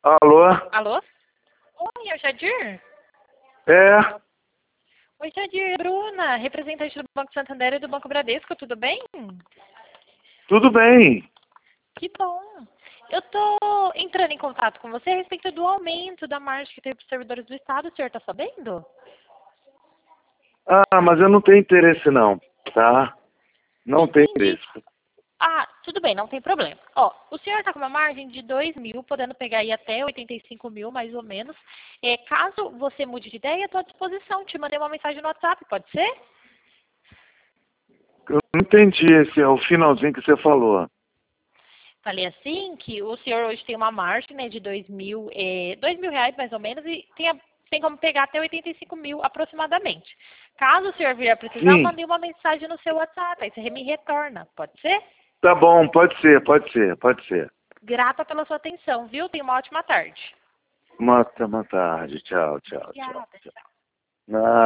Alô? Alô? Oi, é o Jadir? É, Oi, Jadir, Bruna, representante do Banco Santander e do Banco Bradesco, tudo bem? tudo bem. Que bom. Eu tô entrando em contato com você a respeito do aumento da margem que teve para os servidores do Estado, o senhor está sabendo? Ah, mas eu não tenho interesse não, tá? Não tenho Entendi. interesse. Ah, tudo bem, não tem problema. Ó, o senhor está com uma margem de 2.000, podendo pegar aí até 85.000, mais ou menos. Caso você mude de ideia, estou à disposição. Te mandei uma mensagem no WhatsApp, pode ser? Eu não entendi esse, é o finalzinho que você falou. Falei assim que o senhor hoje tem uma margem, né, de 2.000, R$ 2.000 mais ou menos, e tem como pegar até 85.000 aproximadamente. Caso o senhor vier a precisar, eu Sim, mandei uma mensagem no seu WhatsApp, aí você me retorna, pode ser? tá bom, pode ser, pode ser, pode ser. Grata pela sua atenção, viu? Tenha uma ótima tarde. Uma tarde, tchau, tchau, tchau, Obrigada, tchau. tchau. Ah,